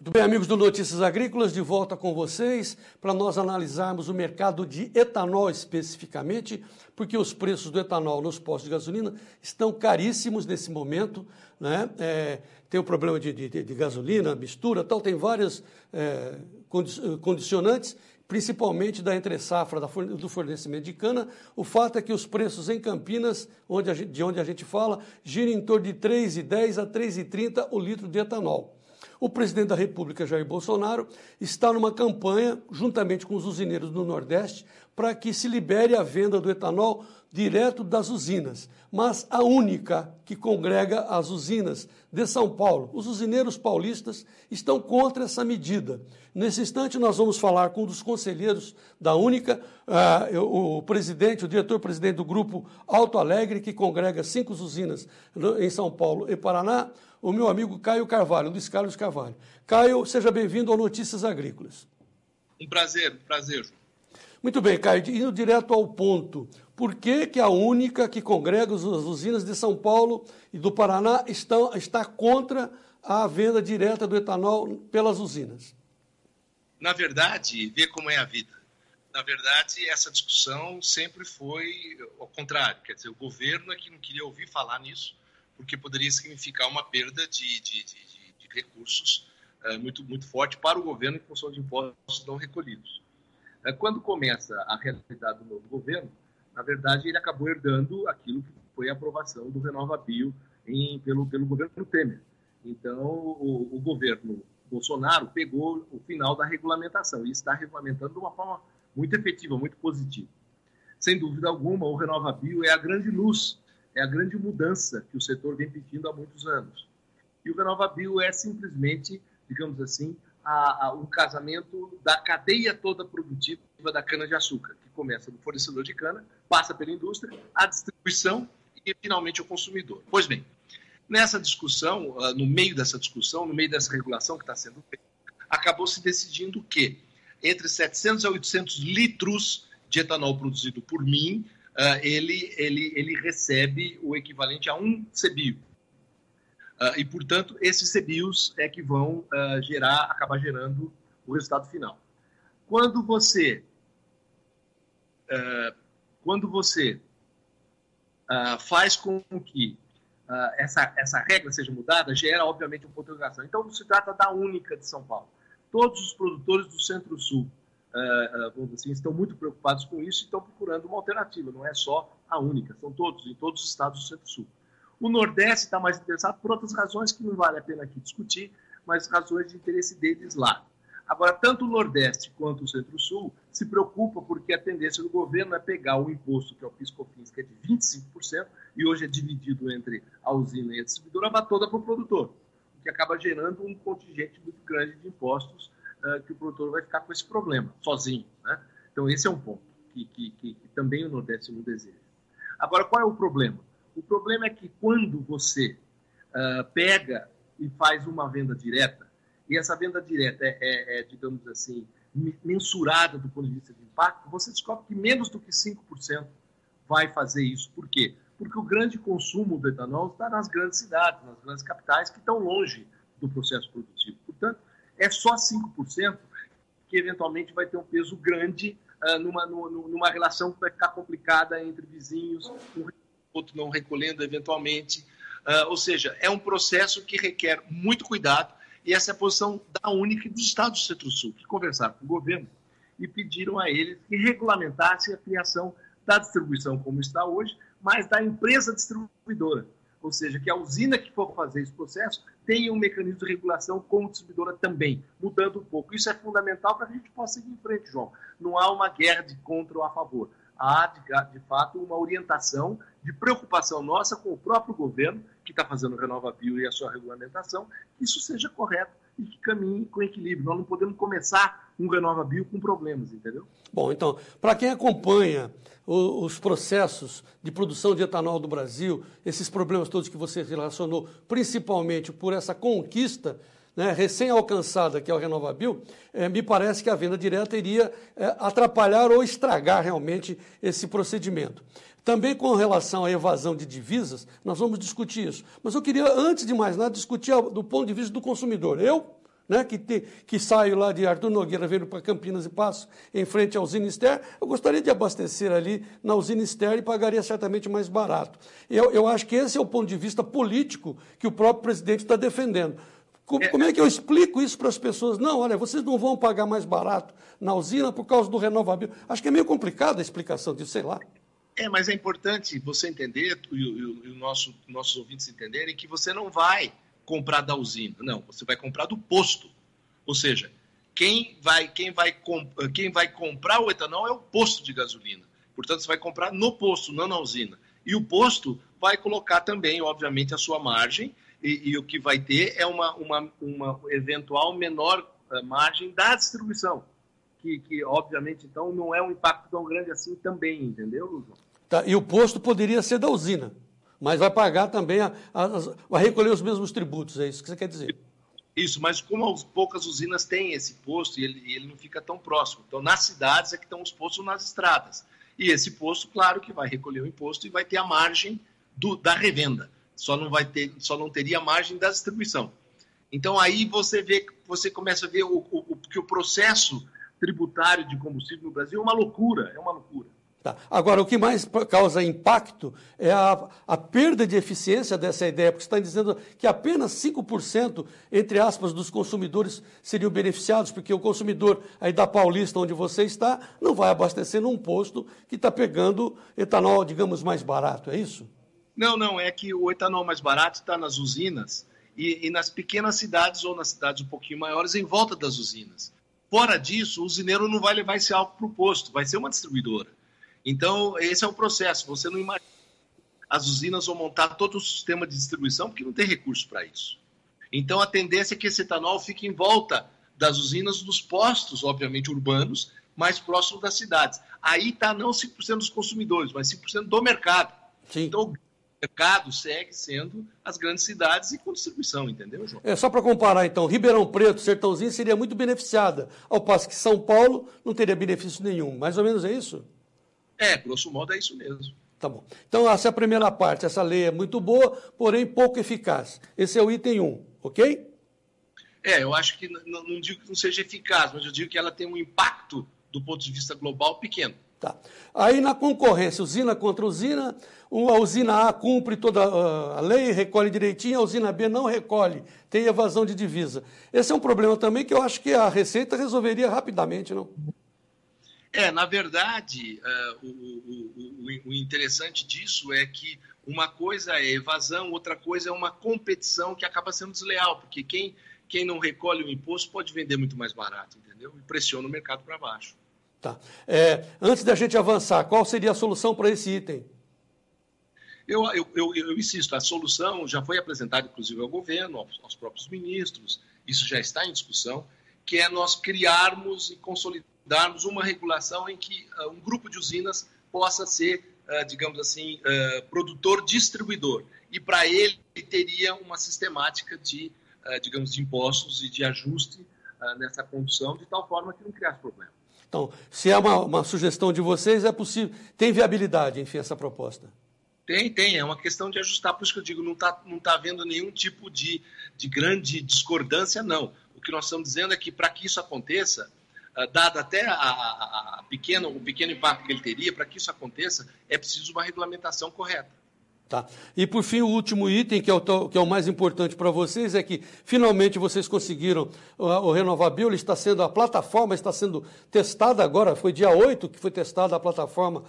Muito bem, amigos do Notícias Agrícolas, de volta com vocês para nós analisarmos o mercado de etanol especificamente, porque os preços do etanol nos postos de gasolina estão caríssimos nesse momento, né? Tem o problema de gasolina, mistura, tal, tem várias condicionantes, principalmente da entre-safra do fornecimento de cana. O fato é que os preços em Campinas, de onde a gente fala, giram em torno de R$ 3,10 a R$ 3,30 o litro de etanol. O presidente da República, Jair Bolsonaro, está numa campanha, juntamente com os usineiros do Nordeste, para que se libere a venda do etanol direto das usinas, mas a única que congrega as usinas de São Paulo. Os usineiros paulistas estão contra essa medida. Nesse instante, nós vamos falar com um dos conselheiros da Única, o diretor-presidente do grupo Alto Alegre, que congrega 5 usinas em São Paulo e Paraná, o meu amigo Caio Carvalho, Luiz Carlos Carvalho. Caio, seja bem-vindo ao Notícias Agrícolas. Um prazer, João. Muito bem, Caio, indo direto ao ponto. Por que a Única que congrega as usinas de São Paulo e do Paraná está contra a venda direta do etanol pelas usinas? Na verdade, vê como é a vida. Na verdade, essa discussão sempre foi ao contrário. Quer dizer, o governo é que não queria ouvir falar nisso, porque poderia significar uma perda de recursos muito, muito forte para o governo em função de impostos não recolhidos. Quando começa a realidade do novo governo, na verdade, ele acabou herdando aquilo que foi a aprovação do RenovaBio pelo governo Temer. Então, o governo Bolsonaro pegou o final da regulamentação e está regulamentando de uma forma muito efetiva, muito positiva. Sem dúvida alguma, o RenovaBio é a grande luz, é a grande mudança que o setor vem pedindo há muitos anos. E o RenovaBio é simplesmente, digamos assim, um casamento da cadeia toda produtiva da cana-de-açúcar, que começa do fornecedor de cana, passa pela indústria, a distribuição e, finalmente, o consumidor. Pois bem, nessa discussão, no meio dessa discussão, no meio dessa regulação que está sendo feita, acabou se decidindo que entre 700 a 800 litros de etanol produzido por mim, ele recebe o equivalente a um CBio. E, portanto, esses CBios é que vão acabar gerando o resultado final. Quando você faz com que essa regra seja mudada, gera, obviamente, um ponto de interrogação. Então, se trata da Única de São Paulo. Todos os produtores do Centro-Sul, vamos dizer assim, estão muito preocupados com isso e estão procurando uma alternativa. Não é só a Única, são todos, em todos os estados do Centro-Sul. O Nordeste está mais interessado por outras razões que não vale a pena aqui discutir, mas razões de interesse deles lá. Agora, tanto o Nordeste quanto o Centro-Sul se preocupam porque a tendência do governo é pegar o imposto, que é o PIS/COFINS, que é de 25%, e hoje é dividido entre a usina e a distribuidora, vai toda para o produtor, o que acaba gerando um contingente muito grande de impostos que o produtor vai ficar com esse problema, sozinho, né? Então, esse é um ponto que também o Nordeste não deseja. Agora, qual é o problema? O problema é que quando você pega e faz uma venda direta, e essa venda direta digamos assim, mensurada do ponto de vista de impacto, você descobre que menos do que 5% vai fazer isso. Por quê? Porque o grande consumo do etanol está nas grandes cidades, nas grandes capitais, que estão longe do processo produtivo. Portanto, é só 5% que eventualmente vai ter um peso grande numa relação que vai ficar complicada entre vizinhos, outro não recolhendo eventualmente. Ou seja, é um processo que requer muito cuidado, e essa é a posição da Única e dos estados do Centro-Sul, que conversaram com o governo e pediram a eles que regulamentassem a criação da distribuição como está hoje, mas da empresa distribuidora. Ou seja, que a usina que for fazer esse processo tenha um mecanismo de regulação como distribuidora também, mudando um pouco. Isso é fundamental para que a gente possa seguir em frente, João. Não há uma guerra de contra ou a favor. Há, de fato, uma orientação de preocupação nossa com o próprio governo, que está fazendo o RenovaBio e a sua regulamentação, que isso seja correto e que caminhe com equilíbrio. Nós não podemos começar um RenovaBio com problemas, entendeu? Bom, então, para quem acompanha os processos de produção de etanol do Brasil, esses problemas todos que você relacionou, principalmente por essa conquista, né, recém-alcançada, que é o RenovaBio, me parece que a venda direta iria atrapalhar ou estragar realmente esse procedimento. Também com relação à evasão de divisas, nós vamos discutir isso. Mas eu queria, antes de mais nada, discutir do ponto de vista do consumidor. Eu, né, que saio lá de Arthur Nogueira, vendo para Campinas e passo em frente à usina Ster, eu gostaria de abastecer ali na usina Ster e pagaria certamente mais barato. Eu acho que esse é o ponto de vista político que o próprio presidente está defendendo. Como é que eu explico isso para as pessoas? Não, olha, vocês não vão pagar mais barato na usina por causa do RenovaBio. Acho que é meio complicada a explicação disso, sei lá. Mas é importante você entender, e nossos ouvintes entenderem, que você não vai comprar da usina, não, você vai comprar do posto. Ou seja, quem vai comprar o etanol é o posto de gasolina. Portanto, você vai comprar no posto, não na usina. E o posto vai colocar também, obviamente, a sua margem, e o que vai ter é uma eventual menor margem da distribuição, que obviamente, então, não é um impacto tão grande assim também, entendeu, João? Tá, e o posto poderia ser da usina, mas vai pagar também, vai recolher os mesmos tributos, é isso que você quer dizer? Isso, mas como poucas usinas têm esse posto e ele não fica tão próximo. Então, nas cidades é que estão os postos nas estradas. E esse posto, claro que vai recolher o imposto e vai ter a margem da revenda. Só não teria a margem da distribuição. Então, aí você começa a ver que o processo tributário de combustível no Brasil é uma loucura. Tá. Agora, o que mais causa impacto é a perda de eficiência dessa ideia, porque você está dizendo que apenas 5%, entre aspas, dos consumidores seriam beneficiados, porque o consumidor aí da Paulista, onde você está, não vai abastecer num posto que está pegando etanol, digamos, mais barato, é isso? Não, é que o etanol mais barato está nas usinas e nas pequenas cidades ou nas cidades um pouquinho maiores em volta das usinas. Fora disso, o usineiro não vai levar esse álcool para o posto, vai ser uma distribuidora. Então, esse é o processo. Você não imagina. As usinas vão montar todo o sistema de distribuição porque não tem recurso para isso. Então, a tendência é que esse etanol fique em volta das usinas, dos postos, obviamente, urbanos, mais próximos das cidades. Aí está não 5% dos consumidores, mas 5% do mercado. Sim. Então, o mercado segue sendo as grandes cidades e com distribuição, entendeu, João? Só para comparar, então, Ribeirão Preto, Sertãozinho, seria muito beneficiada, ao passo que São Paulo não teria benefício nenhum. Mais ou menos é isso? Grosso modo é isso mesmo. Tá bom. Então, essa é a primeira parte. Essa lei é muito boa, porém pouco eficaz. Esse é o item 1, ok? Eu acho que não digo que não seja eficaz, mas eu digo que ela tem um impacto do ponto de vista global pequeno. Tá. Aí, na concorrência, usina contra usina, a usina A cumpre toda a lei, recolhe direitinho, a usina B não recolhe, tem evasão de divisa. Esse é um problema também que eu acho que a Receita resolveria rapidamente, não? Na verdade, o interessante disso é que uma coisa é evasão, outra coisa é uma competição que acaba sendo desleal, porque quem não recolhe o imposto pode vender muito mais barato, entendeu? E pressiona o mercado para baixo. Tá. Antes da gente avançar, qual seria a solução para esse item? Eu insisto, a solução já foi apresentada, inclusive, ao governo, aos próprios ministros, isso já está em discussão, que é nós criarmos e consolidarmos uma regulação em que um grupo de usinas possa ser, digamos assim, produtor-distribuidor. E para ele teria uma sistemática de impostos e de ajuste nessa condução, de tal forma que não criasse problema. Então, se é uma sugestão de vocês, é possível, tem viabilidade, enfim, essa proposta? Tem, é uma questão de ajustar, por isso que eu digo, não tá havendo nenhum tipo de grande discordância, não. O que nós estamos dizendo é que para que isso aconteça, dado até o pequeno impacto que ele teria, para que isso aconteça, é preciso uma regulamentação correta. Tá. E, por fim, o último item, que é o mais importante para vocês, é que, finalmente, vocês conseguiram o RenovaBio, a plataforma está sendo testada agora, foi dia 8 que foi testada a plataforma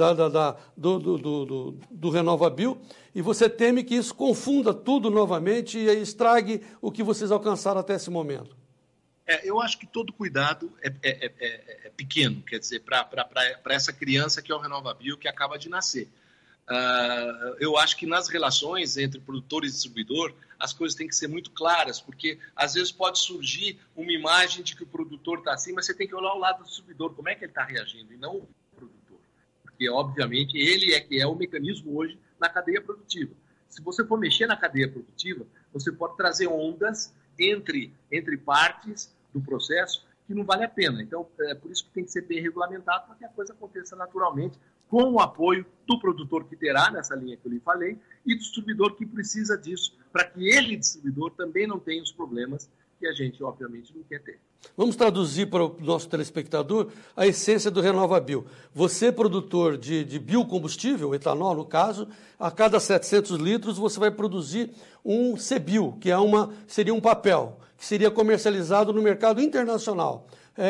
do RenovaBio, e você teme que isso confunda tudo novamente e estrague o que vocês alcançaram até esse momento. Eu acho que todo cuidado é pequeno, quer dizer, para essa criança que é o RenovaBio, que acaba de nascer. Eu acho que nas relações entre produtor e distribuidor, as coisas têm que ser muito claras, porque às vezes pode surgir uma imagem de que o produtor está assim, mas você tem que olhar o lado do distribuidor, como é que ele está reagindo, e não o produtor. Porque, obviamente, ele é que é o mecanismo hoje na cadeia produtiva. Se você for mexer na cadeia produtiva, você pode trazer ondas entre partes do processo que não vale a pena. Então, é por isso que tem que ser bem regulamentado, para que a coisa aconteça naturalmente, com o apoio do produtor que terá nessa linha que eu lhe falei e do distribuidor que precisa disso, para que ele, distribuidor, também não tenha os problemas que a gente, obviamente, não quer ter. Vamos traduzir para o nosso telespectador a essência do RenovaBio. Você, produtor de biocombustível, etanol no caso, a cada 700 litros você vai produzir um CBio, que seria um papel, que seria comercializado no mercado internacional.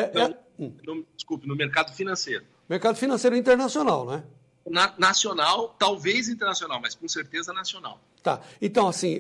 Desculpe, no mercado financeiro. Mercado financeiro internacional, né? Nacional, talvez internacional, mas com certeza nacional. Tá. Então, assim,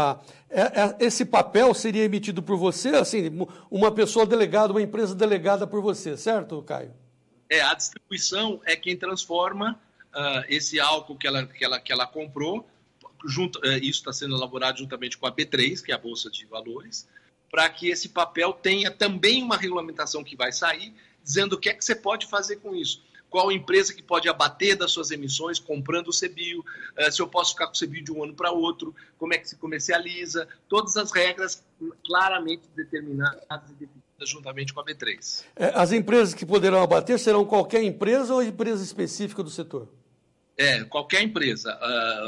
esse papel seria emitido por você, assim, uma pessoa delegada, uma empresa delegada por você, certo, Caio? A distribuição é quem transforma esse álcool que ela comprou, isso está sendo elaborado juntamente com a B3, que é a Bolsa de Valores, para que esse papel tenha também uma regulamentação que vai sair, dizendo o que é que você pode fazer com isso. Qual empresa que pode abater das suas emissões comprando o CBio, se eu posso ficar com o CBio de um ano para outro, como é que se comercializa, todas as regras claramente determinadas e definidas juntamente com a B3. As empresas que poderão abater serão qualquer empresa ou empresa específica do setor? Qualquer empresa.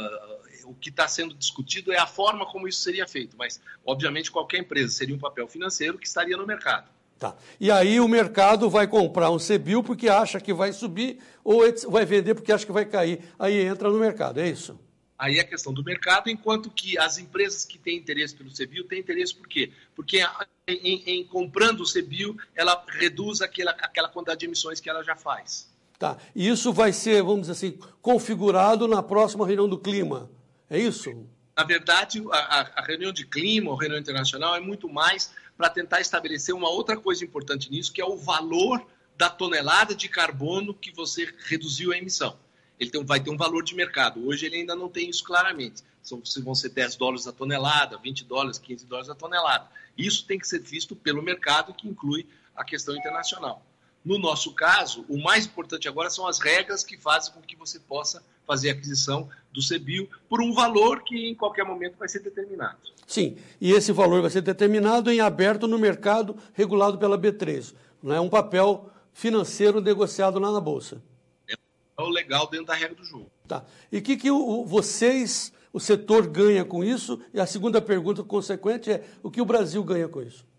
O que está sendo discutido é a forma como isso seria feito, mas, obviamente, qualquer empresa seria um papel financeiro que estaria no mercado. Tá. E aí o mercado vai comprar um CBio porque acha que vai subir ou vai vender porque acha que vai cair. Aí entra no mercado, é isso? Aí é a questão do mercado, enquanto que as empresas que têm interesse pelo CBio têm interesse por quê? Porque em comprando o CBio, ela reduz aquela quantidade de emissões que ela já faz. Tá. E isso vai ser, vamos dizer assim, configurado na próxima reunião do clima, é isso? Na verdade, a reunião de clima, a reunião internacional, é muito mais para tentar estabelecer uma outra coisa importante nisso, que é o valor da tonelada de carbono que você reduziu a emissão. Ele vai ter um valor de mercado. Hoje ele ainda não tem isso claramente. Vão ser $10 a tonelada, $20, $15 a tonelada. Isso tem que ser visto pelo mercado, que inclui a questão internacional. No nosso caso, o mais importante agora são as regras que fazem com que você possa fazer a aquisição do CBio por um valor que em qualquer momento vai ser determinado. Sim, e esse valor vai ser determinado em aberto no mercado regulado pela B3. Não é um papel financeiro negociado lá na Bolsa. É o legal dentro da regra do jogo. Tá. E o que vocês, o setor, ganha com isso? E a segunda pergunta consequente é, o que o Brasil ganha com isso?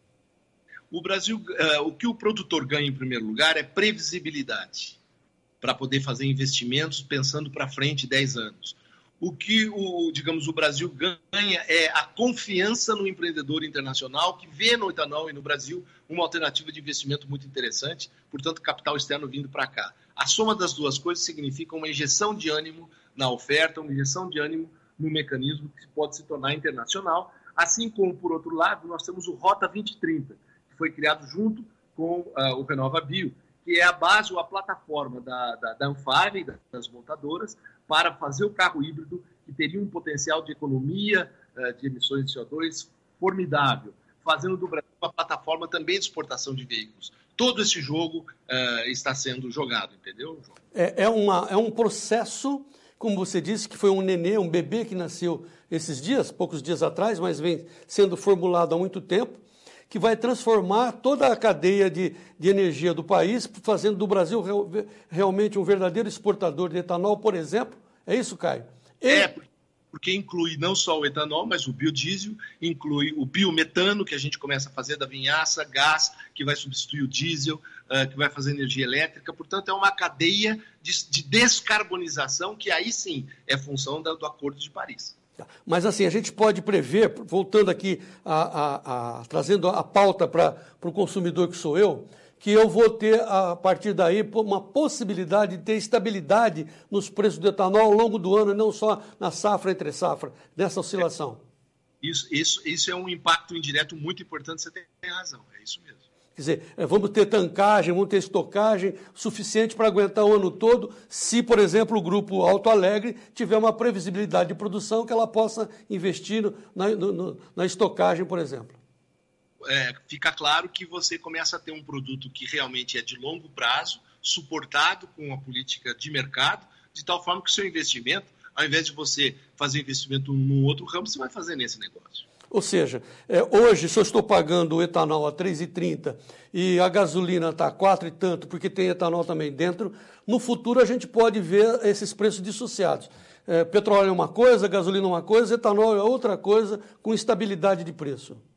O Brasil, o que o produtor ganha em primeiro lugar é previsibilidade para poder fazer investimentos pensando para frente 10 anos. O que o Brasil ganha é a confiança no empreendedor internacional que vê no etanol e no Brasil uma alternativa de investimento muito interessante, portanto, capital externo vindo para cá. A soma das duas coisas significa uma injeção de ânimo na oferta, uma injeção de ânimo no mecanismo que pode se tornar internacional, assim como, por outro lado, nós temos o Rota 2030, que foi criado junto com o RenovaBio, que é a base ou a plataforma da Anfave, das montadoras, para fazer o carro híbrido, que teria um potencial de economia de emissões de CO2 formidável, fazendo do Brasil uma plataforma também de exportação de veículos. Todo esse jogo está sendo jogado, entendeu, João? É um processo, como você disse, que foi um nenê, um bebê que nasceu esses dias, poucos dias atrás, mas vem sendo formulado há muito tempo, que vai transformar toda a cadeia de energia do país, fazendo do Brasil realmente um verdadeiro exportador de etanol, por exemplo. É isso, Caio? Porque inclui não só o etanol, mas o biodiesel, inclui o biometano, que a gente começa a fazer da vinhaça, gás, que vai substituir o diesel, que vai fazer energia elétrica. Portanto, é uma cadeia de descarbonização, que aí sim é função do Acordo de Paris. Mas assim, a gente pode prever, voltando aqui, trazendo a pauta para o consumidor que sou eu, que eu vou ter, a partir daí, uma possibilidade de ter estabilidade nos preços do etanol ao longo do ano, e não só na safra, entre safra, nessa oscilação. Isso é um impacto indireto muito importante, você tem razão, é isso mesmo. Quer dizer, vamos ter tancagem, vamos ter estocagem suficiente para aguentar o ano todo, se, por exemplo, o Grupo Alto Alegre tiver uma previsibilidade de produção que ela possa investir na estocagem, por exemplo. Fica claro que você começa a ter um produto que realmente é de longo prazo, suportado com a política de mercado, de tal forma que o seu investimento, ao invés de você fazer investimento num outro ramo, você vai fazer nesse negócio. Ou seja, hoje, se eu estou pagando o etanol a R$ 3,30 e a gasolina está a 4 e tanto, porque tem etanol também dentro, no futuro a gente pode ver esses preços dissociados. Petróleo é uma coisa, gasolina é uma coisa, etanol é outra coisa, com estabilidade de preço.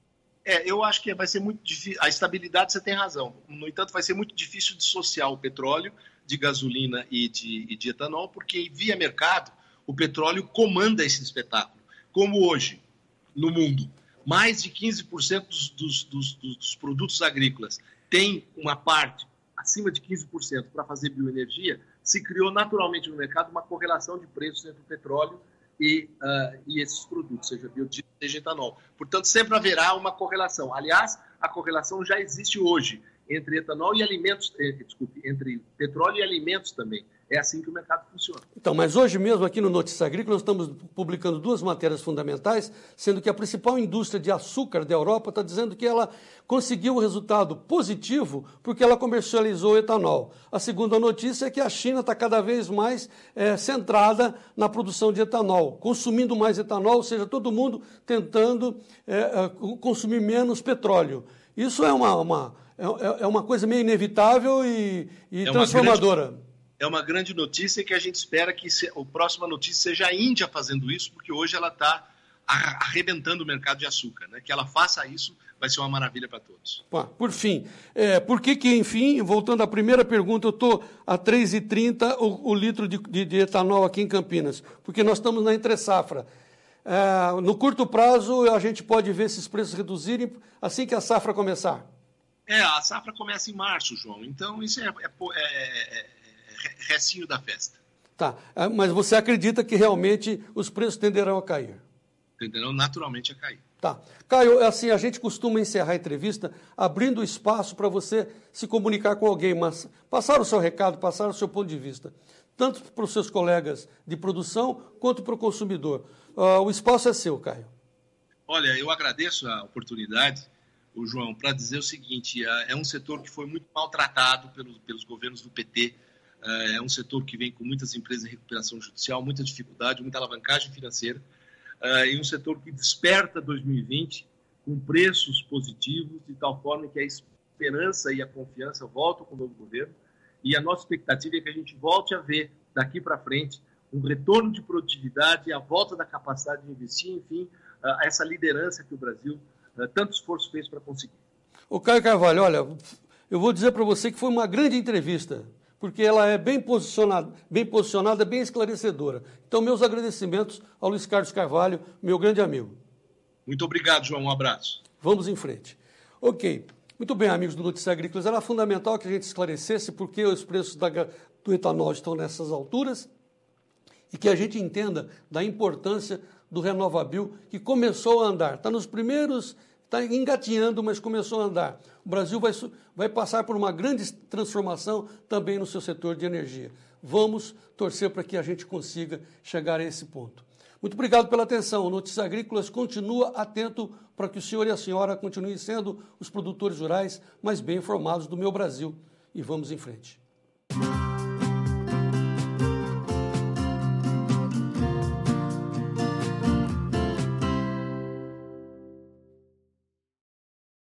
Eu acho que vai ser muito difícil. A estabilidade, você tem razão. No entanto, vai ser muito difícil dissociar o petróleo de gasolina e de etanol, porque via mercado o petróleo comanda esse espetáculo. Como hoje, no mundo, mais de 15% dos produtos agrícolas tem uma parte acima de 15% para fazer bioenergia, se criou naturalmente no mercado uma correlação de preços entre o petróleo e esses produtos, seja biodiesel, seja etanol. Portanto, sempre haverá uma correlação. Aliás, a correlação já existe hoje entre etanol e alimentos, entre petróleo e alimentos também. É assim que o mercado funciona. Então, mas hoje mesmo aqui no Notícia Agrícola nós estamos publicando 2 matérias fundamentais, sendo que a principal indústria de açúcar da Europa está dizendo que ela conseguiu um resultado positivo porque ela comercializou etanol. A segunda notícia é que a China está cada vez mais centrada na produção de etanol, consumindo mais etanol, ou seja, todo mundo tentando consumir menos petróleo. Isso é uma coisa meio inevitável e transformadora. É uma grande notícia que a gente espera que a próxima notícia seja a Índia fazendo isso, porque hoje ela está arrebentando o mercado de açúcar. Né? Que ela faça isso vai ser uma maravilha para todos. Por fim, por que, enfim, voltando à primeira pergunta, eu estou a 3,30 o litro de etanol aqui em Campinas? Porque nós estamos na entre-safra. No curto prazo, a gente pode ver esses preços reduzirem assim que a safra começar? A safra começa em março, João. Então, isso é recinho da festa. Tá, mas você acredita que realmente os preços tenderão a cair? Tenderão naturalmente a cair. Tá. Caio, assim, a gente costuma encerrar a entrevista abrindo espaço para você se comunicar com alguém, mas passar o seu recado, passar o seu ponto de vista, tanto para os seus colegas de produção quanto para o consumidor. O espaço é seu, Caio. Olha, eu agradeço a oportunidade, João, para dizer o seguinte, é um setor que foi muito maltratado pelos governos do PT. É um setor que vem com muitas empresas em recuperação judicial, muita dificuldade, muita alavancagem financeira, e um setor que desperta 2020 com preços positivos, de tal forma que a esperança e a confiança voltam com o novo governo, e a nossa expectativa é que a gente volte a ver, daqui para frente, um retorno de produtividade, a volta da capacidade de investir, enfim, essa liderança que o Brasil tanto esforço fez para conseguir. Ô Caio Carvalho, olha, eu vou dizer para você que foi uma grande entrevista, porque ela é bem posicionada, bem esclarecedora. Então, meus agradecimentos ao Luiz Carlos Carvalho, meu grande amigo. Muito obrigado, João. Um abraço. Vamos em frente. Ok. Muito bem, amigos do Notícias Agrícolas. Era fundamental que a gente esclarecesse por que os preços do etanol estão nessas alturas e que a gente entenda da importância do RenovaBio, que começou a andar. Está nos primeiros... Está engatinhando, mas começou a andar. O Brasil vai passar por uma grande transformação também no seu setor de energia. Vamos torcer para que a gente consiga chegar a esse ponto. Muito obrigado pela atenção. O Notícias Agrícolas continua atento para que o senhor e a senhora continuem sendo os produtores rurais mais bem informados do meu Brasil. E vamos em frente.